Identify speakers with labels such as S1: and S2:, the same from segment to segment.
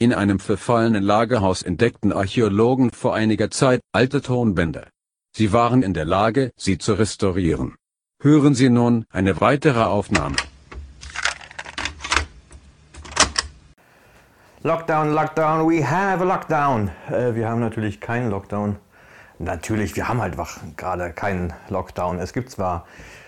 S1: In einem verfallenen Lagerhaus entdeckten Archäologen vor einiger Zeit alte Tonbänder. Sie waren in der Lage, sie zu restaurieren. Hören Sie nun eine weitere Aufnahme.
S2: Lockdown, Lockdown, we have a Lockdown. Wir haben natürlich keinen Lockdown. Natürlich, wir haben halt gerade keinen Lockdown. Es gibt zwar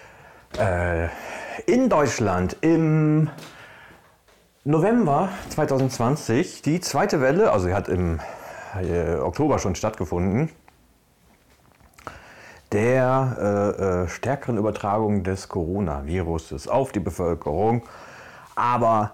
S2: in Deutschland im November 2020 die zweite Welle, also sie hat im Oktober schon stattgefunden, der stärkeren Übertragung des Coronavirus auf die Bevölkerung. Aber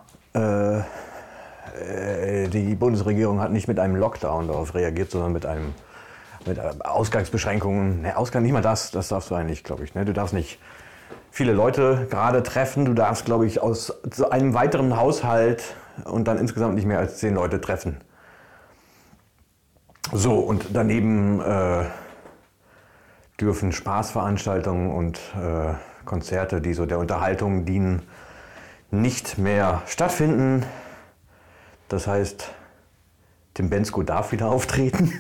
S2: die Bundesregierung hat nicht mit einem Lockdown darauf reagiert, sondern mit Ausgangsbeschränkungen. Ne, Ausgang nicht mal das darfst du eigentlich, glaube ich. Ne? Du darfst nicht viele Leute gerade treffen. Du darfst, glaube ich, aus einem weiteren Haushalt und dann insgesamt nicht mehr als 10 Leute treffen. So, und daneben dürfen Spaßveranstaltungen und Konzerte, die so der Unterhaltung dienen, nicht mehr stattfinden. Das heißt, Tim Bendzko darf wieder auftreten.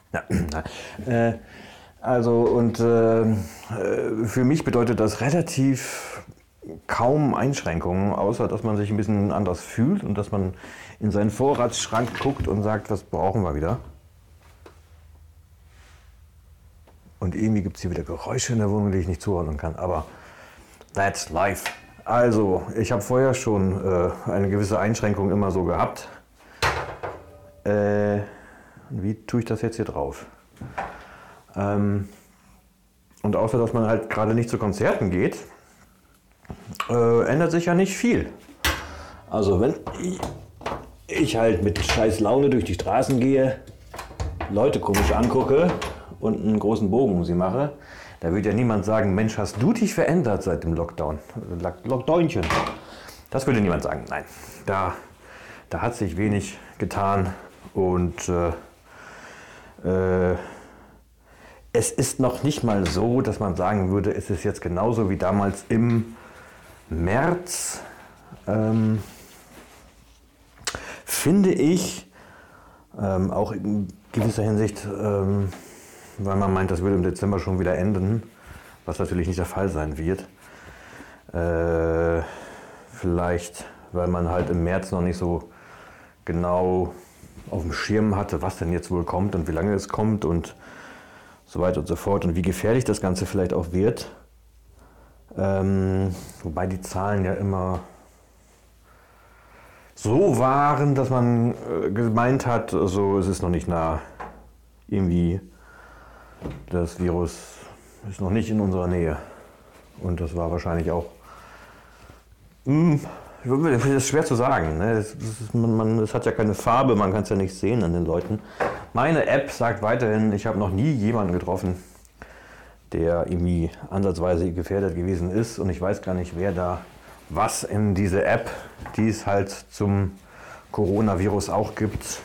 S2: Für mich bedeutet das relativ kaum Einschränkungen, außer dass man sich ein bisschen anders fühlt und dass man in seinen Vorratsschrank guckt und sagt, was brauchen wir wieder. Und irgendwie gibt es hier wieder Geräusche in der Wohnung, die ich nicht zuordnen kann, aber that's life. Also, ich habe vorher schon eine gewisse Einschränkung immer so gehabt. Wie tue ich das jetzt hier drauf? Und außer, dass man halt gerade nicht zu Konzerten geht, ändert sich ja nicht viel. Also wenn ich halt mit scheiß Laune durch die Straßen gehe, Leute komisch angucke und einen großen Bogen um sie mache, da wird ja niemand sagen, Mensch, hast du dich verändert seit dem Lockdown? Lockdownchen. Das würde niemand sagen. Nein, da hat sich wenig getan und es ist noch nicht mal so, dass man sagen würde, es ist jetzt genauso wie damals im März. Finde ich, auch in gewisser Hinsicht, weil man meint, das würde im Dezember schon wieder enden, was natürlich nicht der Fall sein wird. Vielleicht, weil man halt im März noch nicht so genau auf dem Schirm hatte, was denn jetzt wohl kommt und wie lange es kommt und so weiter und so fort und wie gefährlich das Ganze vielleicht auch wird. Wobei die Zahlen ja immer so waren, dass man gemeint hat, so ist es noch nicht nah. Irgendwie, das Virus ist noch nicht in unserer Nähe. Und das war wahrscheinlich auch, das ist schwer zu sagen. Ne? Es hat ja keine Farbe, man kann es ja nicht sehen an den Leuten. Meine App sagt weiterhin, ich habe noch nie jemanden getroffen, der irgendwie ansatzweise gefährdet gewesen ist. Und ich weiß gar nicht, wer da was in diese App, die es halt zum Coronavirus auch gibt,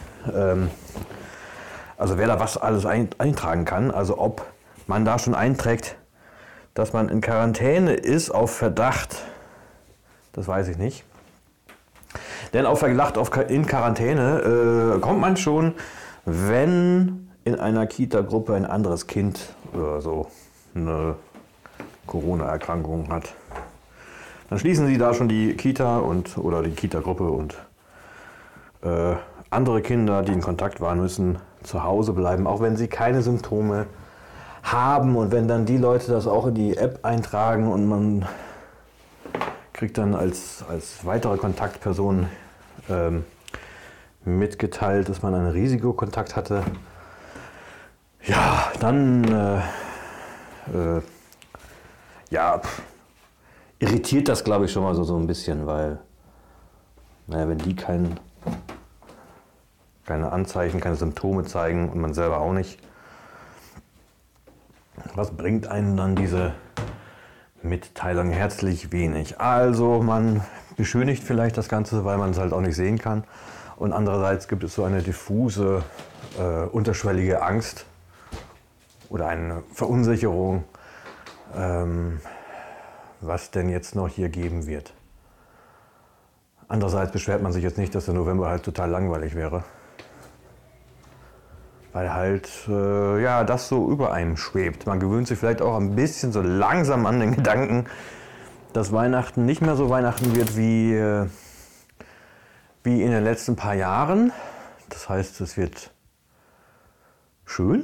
S2: also wer da was alles eintragen kann. Also ob man da schon einträgt, dass man in Quarantäne ist auf Verdacht, das weiß ich nicht. Denn auf Verdacht in Quarantäne kommt man schon, wenn in einer Kita-Gruppe ein anderes Kind oder so eine Corona-Erkrankung hat. Dann schließen sie da schon die Kita oder die Kita-Gruppe und andere Kinder, die in Kontakt waren, müssen zu Hause bleiben, auch wenn sie keine Symptome haben. Und wenn dann die Leute das auch in die App eintragen und man kriegt dann als weitere Kontaktperson mitgeteilt, dass man einen Risikokontakt hatte, ja, dann irritiert das, glaube ich, schon mal so ein bisschen, weil, wenn die keine Anzeichen, keine Symptome zeigen und man selber auch nicht, was bringt einen dann diese Mitteilung? Herzlich wenig. Also man beschönigt vielleicht das Ganze, weil man es halt auch nicht sehen kann. Und andererseits gibt es so eine diffuse, unterschwellige Angst oder eine Verunsicherung, was denn jetzt noch hier geben wird. Andererseits beschwert man sich jetzt nicht, dass der November halt total langweilig wäre. Weil halt, das so über einem schwebt. Man gewöhnt sich vielleicht auch ein bisschen so langsam an den Gedanken, dass Weihnachten nicht mehr so Weihnachten wird wie in den letzten paar Jahren. Das heißt, es wird schön.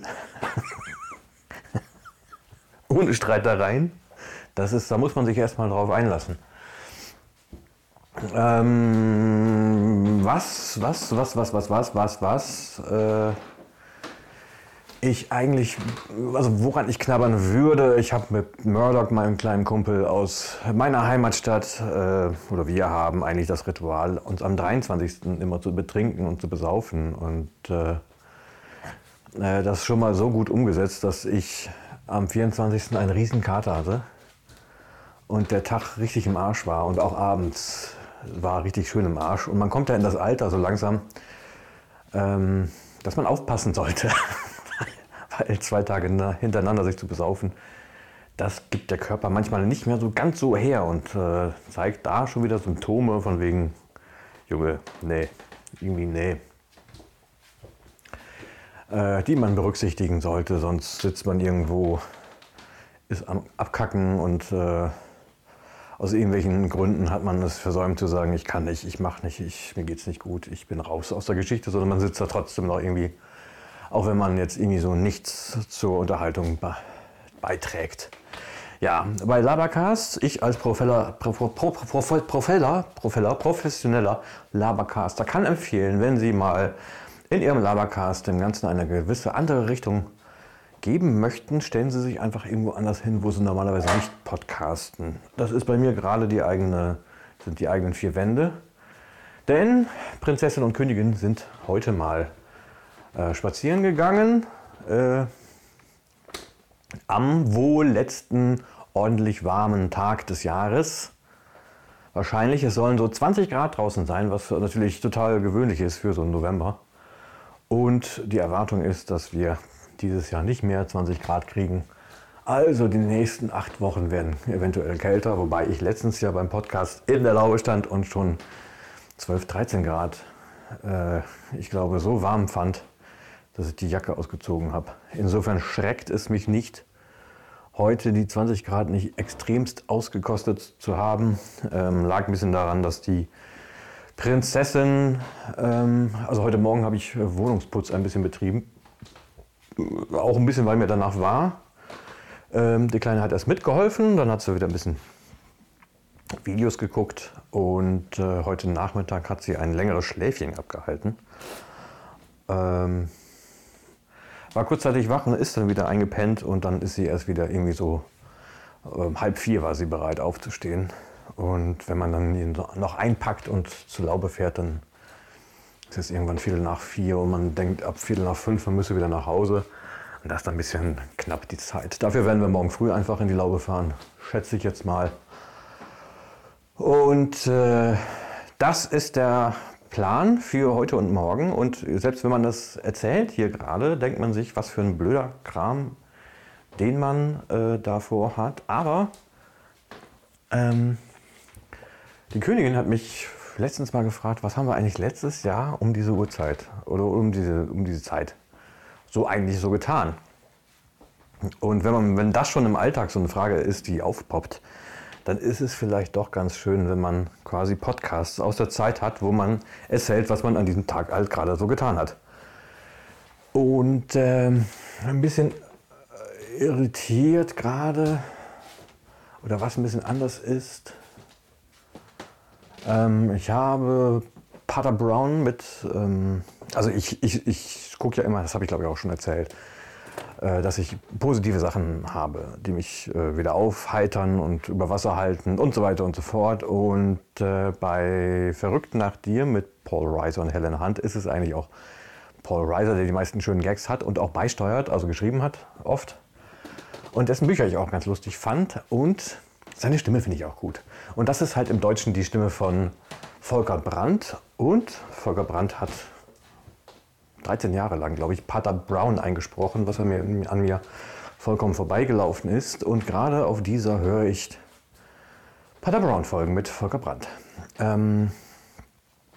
S2: Ohne Streitereien. Da muss man sich erstmal drauf einlassen. Ich eigentlich, also woran ich knabbern würde, ich habe mit Murdoch, meinem kleinen Kumpel aus meiner Heimatstadt, oder wir haben eigentlich das Ritual, uns am 23. immer zu betrinken und zu besaufen. Und das ist schon mal so gut umgesetzt, dass ich am 24. einen riesen Kater hatte und der Tag richtig im Arsch war und auch abends war richtig schön im Arsch. Und man kommt ja in das Alter so langsam, dass man aufpassen sollte. Weil 2 Tage hintereinander sich zu besaufen, das gibt der Körper manchmal nicht mehr so ganz so her und zeigt da schon wieder Symptome von wegen, Junge, nee, irgendwie nee. Die man berücksichtigen sollte, sonst sitzt man irgendwo, ist am Abkacken und aus irgendwelchen Gründen hat man es versäumt zu sagen, ich kann nicht, ich mache nicht, mir geht's nicht gut, ich bin raus aus der Geschichte, sondern man sitzt da trotzdem noch irgendwie, auch wenn man jetzt irgendwie so nichts zur Unterhaltung beiträgt. Ja, bei Labercast, ich als professioneller Labercaster kann empfehlen, wenn Sie mal in Ihrem Labercast dem Ganzen eine gewisse andere Richtung geben möchten, stellen Sie sich einfach irgendwo anders hin, wo Sie normalerweise nicht podcasten. Das ist bei mir gerade sind die eigenen 4 Wände. Denn Prinzessin und Königin sind heute mal spazieren gegangen, am wohl letzten ordentlich warmen Tag des Jahres. Wahrscheinlich, es sollen so 20 Grad draußen sein, was natürlich total gewöhnlich ist für so einen November. Und die Erwartung ist, dass wir dieses Jahr nicht mehr 20 Grad kriegen. Also die nächsten 8 Wochen werden eventuell kälter, wobei ich letztens ja beim Podcast in der Laube stand und schon 12, 13 Grad, ich glaube, so warm fand, dass ich die Jacke ausgezogen habe. Insofern schreckt es mich nicht, heute die 20 Grad nicht extremst ausgekostet zu haben. Lag ein bisschen daran, dass die Prinzessin, also heute Morgen habe ich Wohnungsputz ein bisschen betrieben. Auch ein bisschen, weil mir danach war. Die Kleine hat erst mitgeholfen, dann hat sie wieder ein bisschen Videos geguckt und heute Nachmittag hat sie ein längeres Schläfchen abgehalten. War kurzzeitig wach und ist dann wieder eingepennt und dann ist sie erst wieder irgendwie so 3:30 war sie bereit aufzustehen. Und wenn man dann ihn noch einpackt und zur Laube fährt, dann ist es irgendwann 4:45 und man denkt, ab 4:45 man müsse wieder nach Hause. Und das ist dann ein bisschen knapp die Zeit. Dafür werden wir morgen früh einfach in die Laube fahren, schätze ich jetzt mal. Und das ist der Plan für heute und morgen. Und selbst wenn man das erzählt hier gerade, denkt man sich, was für ein blöder Kram, den man davor hat. Aber die Königin hat mich letztens mal gefragt, was haben wir eigentlich letztes Jahr um diese Uhrzeit oder um diese Zeit so eigentlich so getan? Und wenn das schon im Alltag so eine Frage ist, die aufpoppt, dann ist es vielleicht doch ganz schön, wenn man quasi Podcasts aus der Zeit hat, wo man erzählt, was man an diesem Tag halt gerade so getan hat. Und ein bisschen irritiert gerade, oder was ein bisschen anders ist, ich habe Pater Brown also ich gucke ja immer, das habe ich glaube ich auch schon erzählt, dass ich positive Sachen habe, die mich wieder aufheitern und über Wasser halten und so weiter und so fort. Und bei Verrückt nach dir mit Paul Reiser und Helen Hunt ist es eigentlich auch Paul Reiser, der die meisten schönen Gags hat und auch beisteuert, also geschrieben hat, oft. Und dessen Bücher ich auch ganz lustig fand. Und seine Stimme finde ich auch gut. Und das ist halt im Deutschen die Stimme von Volker Brandt. Und Volker Brandt hat 13 Jahre lang, glaube ich, Pater Brown eingesprochen, was an mir vollkommen vorbeigelaufen ist. Und gerade auf dieser höre ich Pater Brown Folgen mit Volker Brandt.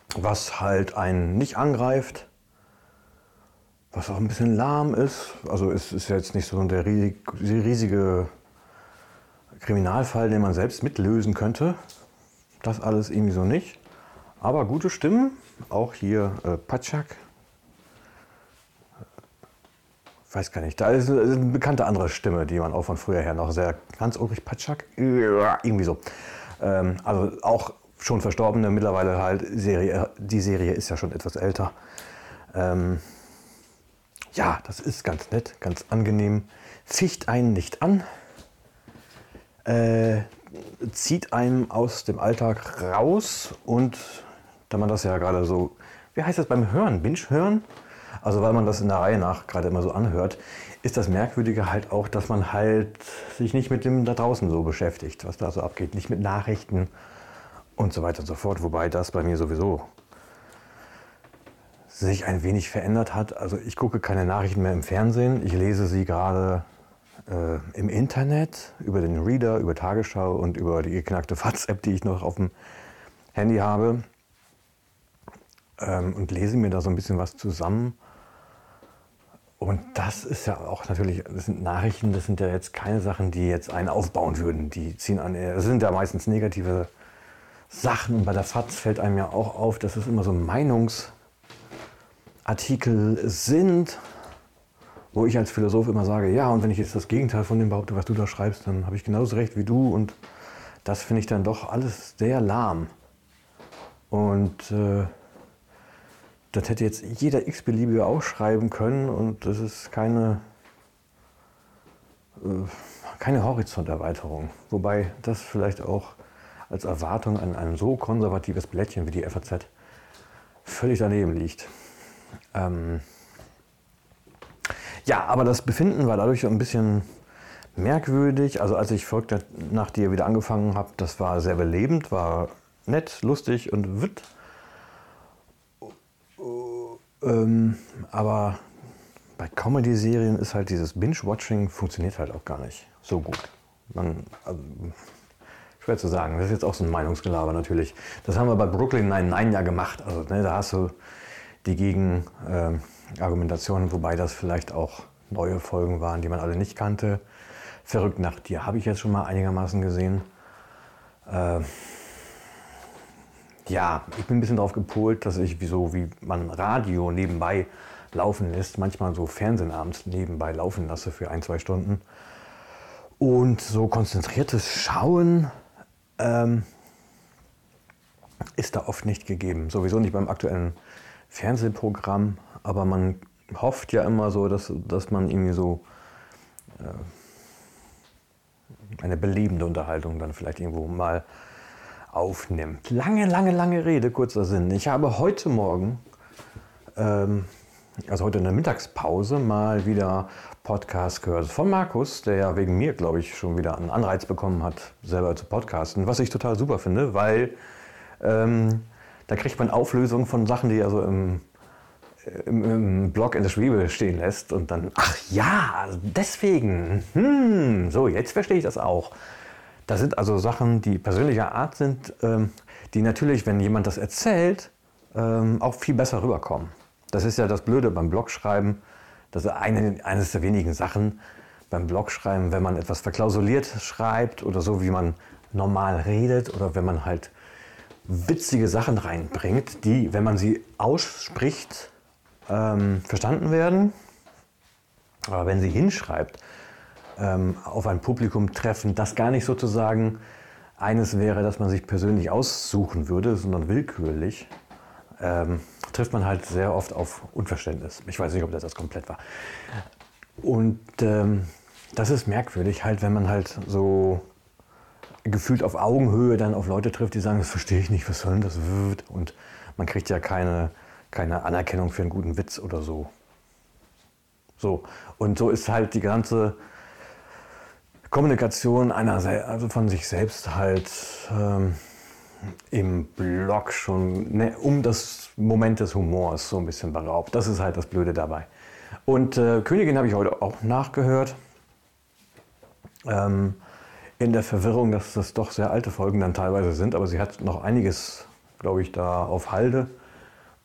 S2: was halt einen nicht angreift, was auch ein bisschen lahm ist. Also es ist jetzt nicht so der riesige Kriminalfall, den man selbst mitlösen könnte. Das alles irgendwie so nicht. Aber gute Stimmen, auch hier Patschak. Weiß gar nicht, da ist eine bekannte andere Stimme, die man auch von früher her noch sehr, Hans-Ulrich Patschak, irgendwie so. Also auch schon Verstorbene, mittlerweile halt, die Serie ist ja schon etwas älter. Ja, das ist ganz nett, ganz angenehm, ficht einen nicht an, zieht einem aus dem Alltag raus und da man das ja gerade so, wie heißt das beim Hören, Binge-Hören? Also weil man das in der Reihe nach gerade immer so anhört, ist das Merkwürdige halt auch, dass man halt sich nicht mit dem da draußen so beschäftigt, was da so abgeht, nicht mit Nachrichten und so weiter und so fort, wobei das bei mir sowieso sich ein wenig verändert hat. Also ich gucke keine Nachrichten mehr im Fernsehen, ich lese sie gerade im Internet, über den Reader, über Tagesschau und über die geknackte FATS-App, die ich noch auf dem Handy habe. Und lese mir da so ein bisschen was zusammen. Und das ist ja auch natürlich, das sind Nachrichten, das sind ja jetzt keine Sachen, die jetzt einen aufbauen würden. Die ziehen an, das sind ja meistens negative Sachen. Und bei der FATS fällt einem ja auch auf, dass es immer so Meinungsartikel sind, wo ich als Philosoph immer sage, ja, und wenn ich jetzt das Gegenteil von dem behaupte, was du da schreibst, dann habe ich genauso recht wie du. Und das finde ich dann doch alles sehr lahm. Und das hätte jetzt jeder x-beliebige auch schreiben können und das ist keine Horizonterweiterung. Wobei das vielleicht auch als Erwartung an ein so konservatives Blättchen wie die FAZ völlig daneben liegt. Ja, aber das Befinden war dadurch ein bisschen merkwürdig. Also als ich folgte nach dir wieder angefangen habe, das war sehr belebend, war nett, lustig und witt. Aber bei Comedy-Serien ist halt dieses Binge-Watching funktioniert halt auch gar nicht so gut. Schwer zu sagen, das ist jetzt auch so ein Meinungsgelaber natürlich. Das haben wir bei Brooklyn Nine-Nine ja gemacht. Also ne, da hast du die Gegenargumentation, wobei das vielleicht auch neue Folgen waren, die man alle nicht kannte. Verrückt nach dir habe ich jetzt schon mal einigermaßen gesehen. Ja, ich bin ein bisschen darauf gepolt, dass ich, wie man Radio nebenbei laufen lässt, manchmal so Fernsehen abends nebenbei laufen lasse für 1-2 Stunden. Und so konzentriertes Schauen ist da oft nicht gegeben. Sowieso nicht beim aktuellen Fernsehprogramm, aber man hofft ja immer so, dass man irgendwie so eine belebende Unterhaltung dann vielleicht irgendwo mal aufnimmt. Lange Rede, kurzer Sinn. Ich habe heute Morgen, also heute in der Mittagspause, mal wieder Podcast gehört von Markus, der ja wegen mir, glaube ich, schon wieder einen Anreiz bekommen hat, selber zu podcasten, was ich total super finde, weil da kriegt man Auflösungen von Sachen, die er so im Blog in der Schwebe stehen lässt und dann, ach ja, deswegen, so, jetzt verstehe ich das auch. Das sind also Sachen, die persönlicher Art sind, die natürlich, wenn jemand das erzählt, auch viel besser rüberkommen. Das ist ja das Blöde beim Blogschreiben. Das ist eines der wenigen Sachen beim Blogschreiben, wenn man etwas verklausuliert schreibt oder so, wie man normal redet oder wenn man halt witzige Sachen reinbringt, die, wenn man sie ausspricht, verstanden werden. Aber wenn sie hinschreibt, auf ein Publikum treffen, das gar nicht sozusagen eines wäre, das man sich persönlich aussuchen würde, sondern willkürlich, trifft man halt sehr oft auf Unverständnis. Ich weiß nicht, ob das komplett war. Und das ist merkwürdig, halt, wenn man halt so gefühlt auf Augenhöhe dann auf Leute trifft, die sagen, das verstehe ich nicht, was soll denn das? Und man kriegt ja keine Anerkennung für einen guten Witz oder so. So. Und so ist halt die ganze Kommunikation also von sich selbst halt im Blog schon um das Moment des Humors so ein bisschen beraubt. Das ist halt das Blöde dabei. Und Königin habe ich heute auch nachgehört. In der Verwirrung, dass das doch sehr alte Folgen dann teilweise sind, aber sie hat noch einiges, glaube ich, da auf Halde.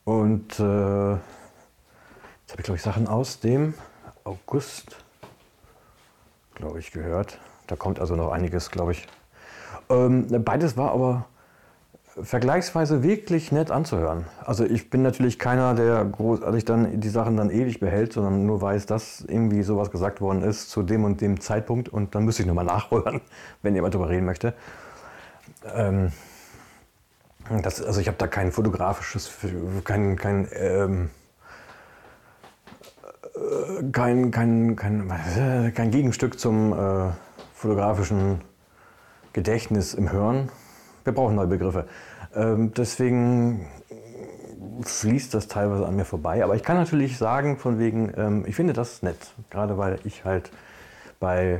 S2: Und jetzt habe ich, glaube ich, Sachen aus dem August, glaube ich, gehört. Da kommt also noch einiges, glaube ich. Beides war aber vergleichsweise wirklich nett anzuhören. Also ich bin natürlich keiner, der großartig dann die Sachen dann ewig behält, sondern nur weiß, dass irgendwie sowas gesagt worden ist zu dem und dem Zeitpunkt und dann müsste ich nochmal nachhören, wenn jemand darüber reden möchte. Also ich habe da kein fotografisches, kein Gegenstück zum fotografischen Gedächtnis im Hören. Wir brauchen neue Begriffe. Deswegen fließt das teilweise an mir vorbei. Aber ich kann natürlich sagen, von wegen, ich finde das nett. Gerade weil ich halt bei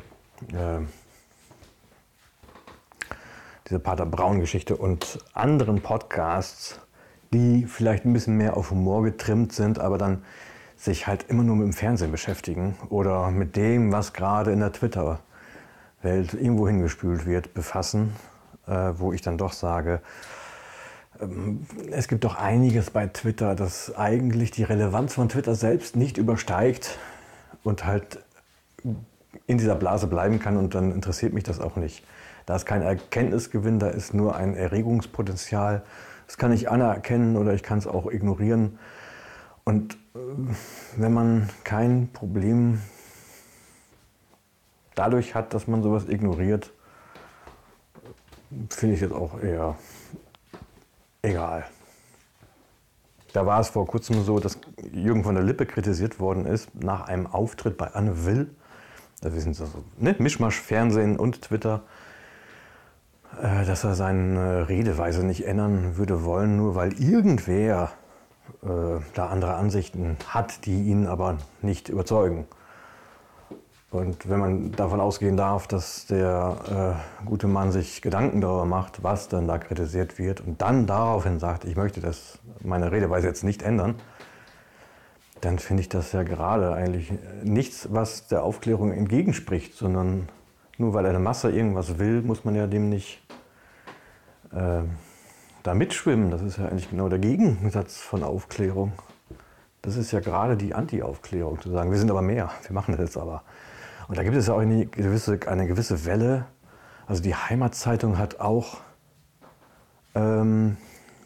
S2: dieser Pater Braun-Geschichte und anderen Podcasts, die vielleicht ein bisschen mehr auf Humor getrimmt sind, aber dann sich halt immer nur mit dem Fernsehen beschäftigen oder mit dem, was gerade in der Twitter-Welt irgendwo hingespült wird, befassen, wo ich dann doch sage, es gibt doch einiges bei Twitter, das eigentlich die Relevanz von Twitter selbst nicht übersteigt und halt in dieser Blase bleiben kann und dann interessiert mich das auch nicht. Da ist kein Erkenntnisgewinn, da ist nur ein Erregungspotenzial. Das kann ich anerkennen oder ich kann es auch ignorieren. Und wenn man kein Problem dadurch hat, dass man sowas ignoriert, finde ich jetzt auch eher egal. Da war es vor kurzem so, dass Jürgen von der Lippe kritisiert worden ist nach einem Auftritt bei Anne Will. Das wissen Sie so, ne? Mischmasch, Fernsehen und Twitter. Dass er seine Redeweise nicht ändern würde wollen, nur weil irgendwer da andere Ansichten hat, die ihn aber nicht überzeugen. Und wenn man davon ausgehen darf, dass der gute Mann sich Gedanken darüber macht, was dann da kritisiert wird und dann daraufhin sagt, ich möchte meine Redeweise jetzt nicht ändern, dann finde ich das ja gerade eigentlich nichts, was der Aufklärung entgegenspricht, sondern nur weil eine Masse irgendwas will, muss man ja dem nicht da mitschwimmen. Das ist ja eigentlich genau der Gegensatz von Aufklärung. Das ist ja gerade die Anti-Aufklärung, zu sagen, wir sind aber mehr, wir machen das jetzt aber. Und da gibt es ja auch eine gewisse Welle. Also die Heimatzeitung hat auch, die haben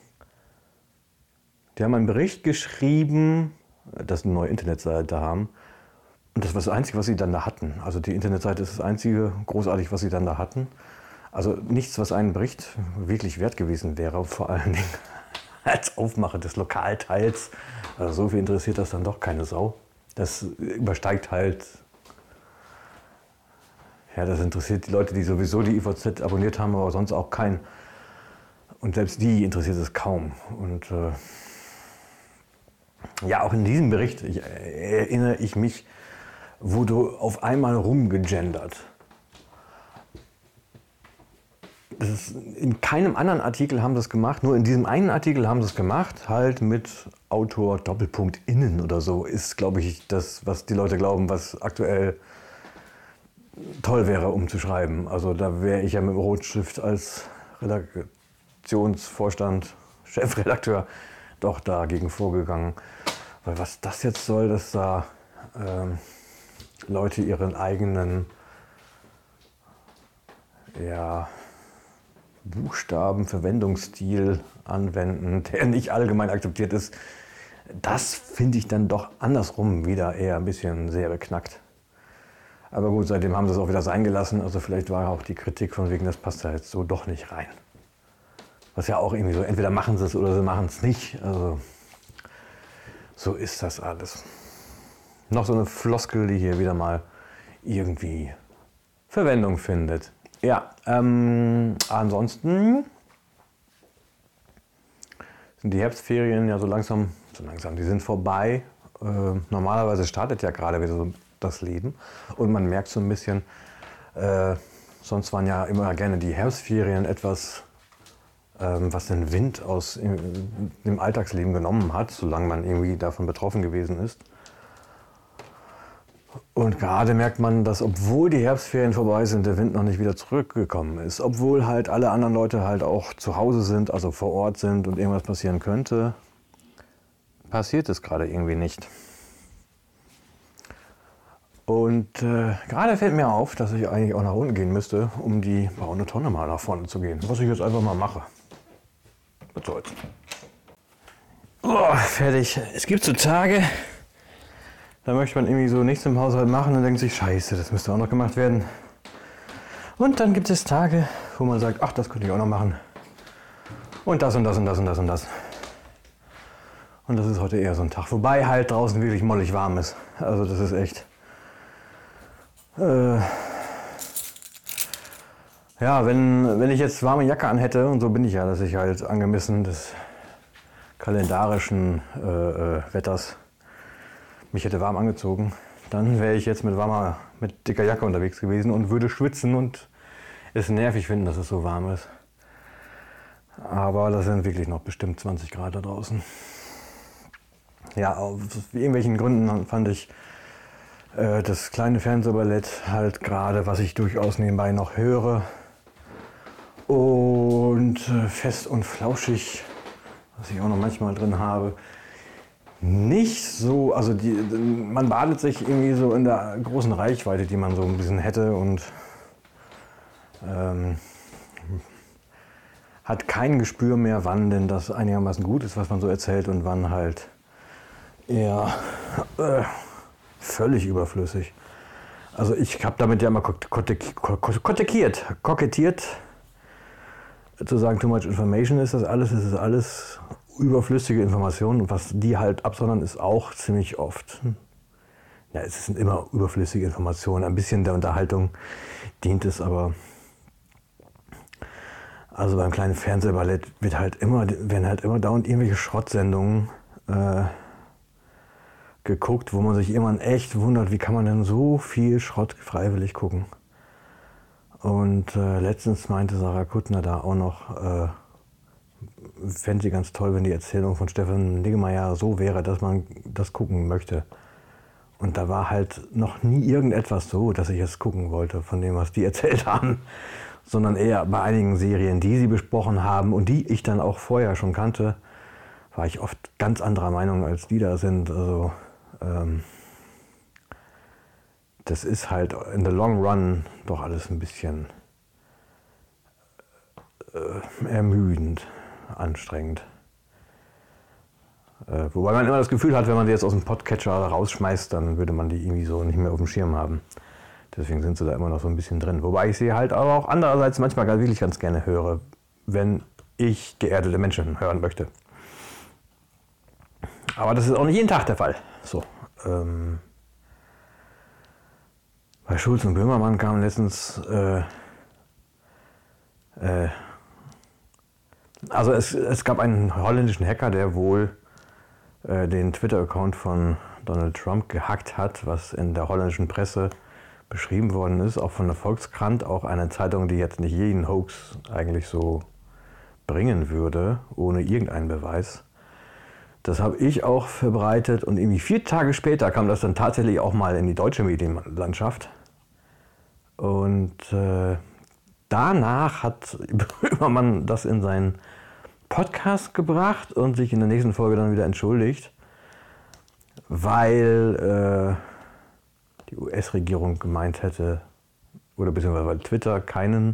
S2: einen Bericht geschrieben, dass sie eine neue Internetseite haben. Und das war das Einzige, was sie dann da hatten. Also die Internetseite ist das Einzige großartig, was sie dann da hatten. Also nichts, was einen Bericht wirklich wert gewesen wäre, vor allen Dingen als Aufmacher des Lokalteils. Also so viel interessiert das dann doch keine Sau. Das übersteigt halt, ja, das interessiert die Leute, die sowieso die IVZ abonniert haben, aber sonst auch keinen. Und selbst die interessiert es kaum. Und ja, auch in diesem Bericht erinnere ich mich, wurde auf einmal rumgegendert. In keinem anderen Artikel haben sie es gemacht, nur in diesem einen Artikel haben sie es gemacht, halt mit Autor Doppelpunkt innen oder so, ist, glaube ich, das, was die Leute glauben, was aktuell toll wäre, um zu schreiben. Also da wäre ich ja mit dem Rotstift als Redaktionsvorstand, Chefredakteur doch dagegen vorgegangen. Weil was das jetzt soll, dass da Leute ihren eigenen Buchstabenverwendungsstil anwenden, der nicht allgemein akzeptiert ist, das finde ich dann doch andersrum wieder eher ein bisschen sehr beknackt. Aber gut, seitdem haben sie es auch wieder sein gelassen, also vielleicht war auch die Kritik von wegen, das passt da jetzt so doch nicht rein. Was ja auch irgendwie so, entweder machen sie es oder sie machen es nicht, also so ist das alles. Noch so eine Floskel, die hier wieder mal irgendwie Verwendung findet. Ja, ansonsten sind die Herbstferien ja so langsam, die sind vorbei. Normalerweise startet ja gerade wieder so das Leben und man merkt so ein bisschen, sonst waren ja immer gerne die Herbstferien etwas, was den Wind aus dem Alltagsleben genommen hat, solange man irgendwie davon betroffen gewesen ist. Und gerade merkt man, dass obwohl die Herbstferien vorbei sind, der Wind noch nicht wieder zurückgekommen ist. Obwohl halt alle anderen Leute halt auch zu Hause sind, also vor Ort sind und irgendwas passieren könnte, passiert es gerade irgendwie nicht. Und gerade fällt mir auf, dass ich eigentlich auch nach unten gehen müsste, um die braune Tonne mal nach vorne zu gehen. Was ich jetzt einfach mal mache. Was soll's. Oh, fertig. Es gibt so Tage, da möchte man irgendwie so nichts im Haushalt machen und denkt sich, scheiße, das müsste auch noch gemacht werden. Und dann gibt es Tage, wo man sagt, ach, das könnte ich auch noch machen. Und das und das und das und das und das. Und das ist heute eher so ein Tag. Wobei halt draußen wirklich mollig warm ist. Also das ist echt... ja, wenn ich jetzt warme Jacke anhätte, und so bin ich ja, dass ich halt angemessen des kalendarischen Wetters mich hätte warm angezogen, dann wäre ich jetzt mit dicker Jacke unterwegs gewesen und würde schwitzen und es nervig finden, dass es so warm ist. Aber das sind wirklich noch bestimmt 20 Grad da draußen. Ja, aus irgendwelchen Gründen fand ich das kleine Fernsehballett halt gerade, was ich durchaus nebenbei noch höre. Und fest und flauschig, was ich auch noch manchmal drin habe. Nicht so, also man badet sich irgendwie so in der großen Reichweite, die man so ein bisschen hätte und hat kein Gespür mehr, wann denn das einigermaßen gut ist, was man so erzählt und wann halt eher völlig überflüssig. Also ich habe damit ja immer kokettiert, zu sagen, too much information ist das alles, es ist alles überflüssige Informationen und was die halt absondern, ist auch ziemlich oft. Ja, es sind immer überflüssige Informationen, ein bisschen der Unterhaltung dient es, aber also beim kleinen Fernsehballett werden halt immer dauernd irgendwelche Schrottsendungen geguckt, wo man sich irgendwann echt wundert, wie kann man denn so viel Schrott freiwillig gucken. Und letztens meinte Sarah Kuttner da auch noch, fände sie ganz toll, wenn die Erzählung von Stefan Niggemeier so wäre, dass man das gucken möchte. Und da war halt noch nie irgendetwas so, dass ich es gucken wollte von dem, was die erzählt haben, sondern eher bei einigen Serien, die sie besprochen haben und die ich dann auch vorher schon kannte, war ich oft ganz anderer Meinung, als die da sind. Also das ist halt in the long run doch alles ein bisschen ermüdend, anstrengend. Wobei man immer das Gefühl hat, wenn man die jetzt aus dem Podcatcher rausschmeißt, dann würde man die irgendwie so nicht mehr auf dem Schirm haben. Deswegen sind sie da immer noch so ein bisschen drin. Wobei ich sie halt aber auch andererseits manchmal wirklich ganz gerne höre, wenn ich geerdete Menschen hören möchte. Aber das ist auch nicht jeden Tag der Fall. So, bei Schulz und Böhmermann kam letztens, also es gab einen holländischen Hacker, der wohl den Twitter-Account von Donald Trump gehackt hat, was in der holländischen Presse beschrieben worden ist, auch von der Volkskrant, auch eine Zeitung, die jetzt nicht jeden Hoax eigentlich so bringen würde, ohne irgendeinen Beweis. Das habe ich auch verbreitet und irgendwie 4 Tage später kam das dann tatsächlich auch mal in die deutsche Medienlandschaft. Und danach hat Böhmermann das in seinen Podcast gebracht und sich in der nächsten Folge dann wieder entschuldigt, weil die US-Regierung gemeint hätte, oder beziehungsweise weil Twitter keinen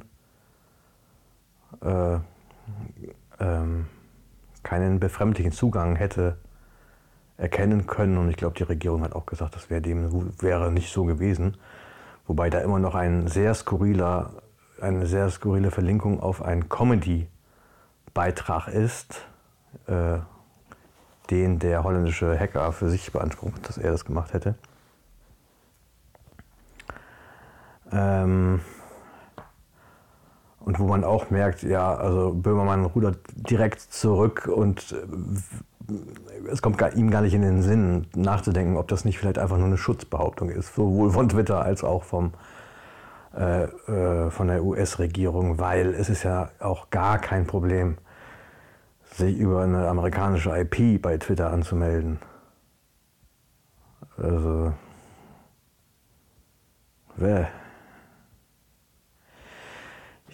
S2: befremdlichen Zugang hätte erkennen können. Und ich glaube, die Regierung hat auch gesagt, das wäre nicht so gewesen. Wobei da immer noch eine sehr skurrile Verlinkung auf einen Comedy-Beitrag ist, den der holländische Hacker für sich beansprucht, dass er das gemacht hätte. Und wo man auch merkt, ja, also Böhmermann rudert direkt zurück und es kommt ihm gar nicht in den Sinn, nachzudenken, ob das nicht vielleicht einfach nur eine Schutzbehauptung ist, sowohl von Twitter als auch von der US-Regierung, weil es ist ja auch gar kein Problem, sich über eine amerikanische IP bei Twitter anzumelden. Also,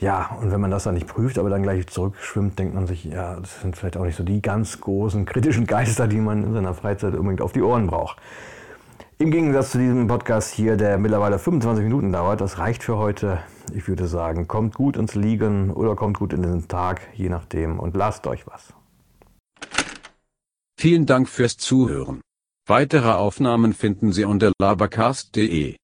S2: Ja, und wenn man das dann nicht prüft, aber dann gleich zurückschwimmt, denkt man sich, ja, das sind vielleicht auch nicht so die ganz großen kritischen Geister, die man in seiner Freizeit unbedingt auf die Ohren braucht. Im Gegensatz zu diesem Podcast hier, der mittlerweile 25 Minuten dauert, das reicht für heute. Ich würde sagen, kommt gut ins Liegen oder kommt gut in den Tag, je nachdem, und lasst euch was.
S1: Vielen Dank fürs Zuhören. Weitere Aufnahmen finden Sie unter labercast.de.